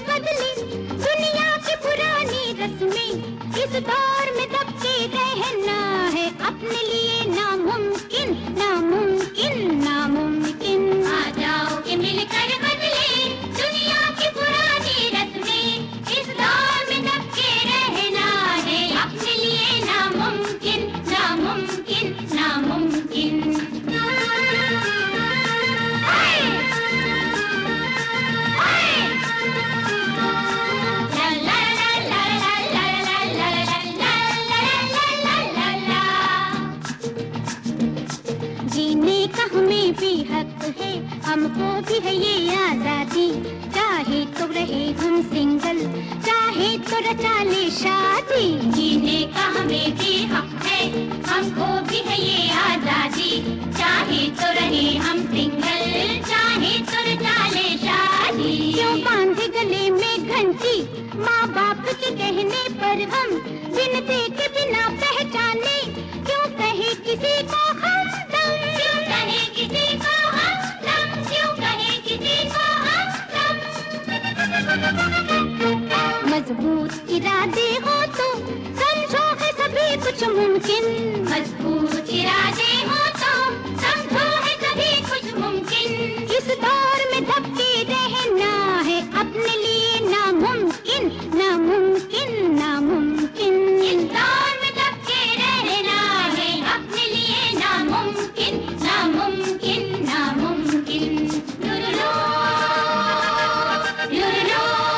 बदले दुनिया की पुरानी रस्में, इस दौर में दबके रहना है अपने लिए नामुमकिन, नामुमकिन, नामुमकिन। आ जाओ कि मिलकर बदले दुनिया की पुरानी रस्में, इस दौर में दबके रहना है अपने लिए नामुमकिन, नामुमकिन, नामुमकिन। जीने का हमें भी हक है, हमको भी है ये आजादी, चाहे तो रहे हम सिंगल, चाहे तो रचा ले शादी। जीने का हमें भी हक है, हमको भी है ये आजादी, चाहे तो रहे हम सिंगल, चाहे तो रचा ले शादी। क्यों बांधे गले में घंटी माँ बाप के कहने पर हम, बिन देखे बिना पहचाने, क्यों कहे किसी को हमदम, क्यों कहे किसी को हमदम, क्यों कहे किसी को हमदम। मजबूत इरादे हो तो समझो है सभी कुछ मुमकिन, मजबूत इरादे हो तो समझो है सभी कुछ मुमकिन। इस दौर में दबके रहना है अपने लिए नामुमकिन, नामुमकिन, नामुमकिन। इस दौर में दबके रहना है अपने लिए नामुमकिन, नामुमकिन, नामुमकिन। लुलुलो, लुलुलो।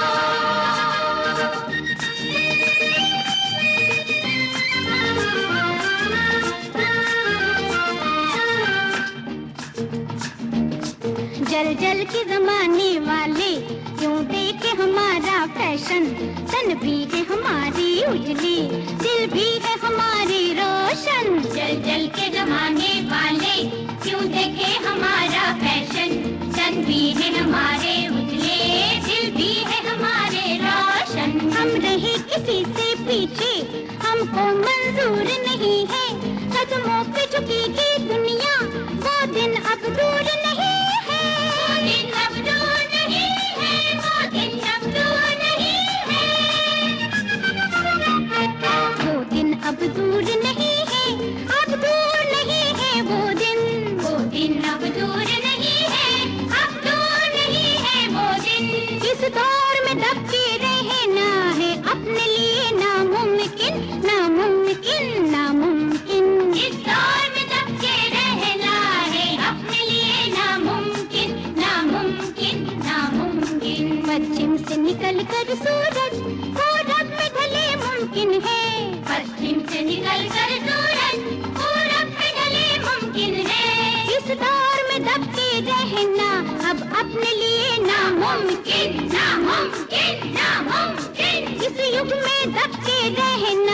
जल जल के जमाने वाले क्यों देखे हमारा फैशन, तन भी है हमारी उजली, दिल भी है हमारे रोशन। जल जल के जमाने वाले क्यों देखे हमारा फैशन, तन भी है हमारे उजले, दिल भी है हमारे रोशन। हम रहे किसी से पीछे हमको मंजूर नहीं है, कदमों पे झुकेगी दुनिया वो दिन अब दूर नहीं है, वो दिन अब दूर नहीं है, वो दिन अब दूर नहीं है, वो दिन अब दूर नहीं है, अब दूर नहीं है वो दिन, वो दिन अब दूर नहीं है, अब दूर नहीं है वो दिन। इस दौर में दबके रहना है अपने लिए नामुमकिन, नामुमकिन, नामुमकिन। इस दौर में दबके रहना है अपने लिए नामुमकिन, नामुमकिन, नामुमकिन। पश्चिम से निकल कर सूरज पूरब में ढले मुमकिन है, पश्चिम से निकल कर सूरज पूरब में ढले मुमकिन है। इस दौर में दबके रहना अब अपने लिए नामुमकिन, नामुमकिन, नामुमकिन। इस युग में दबके रहना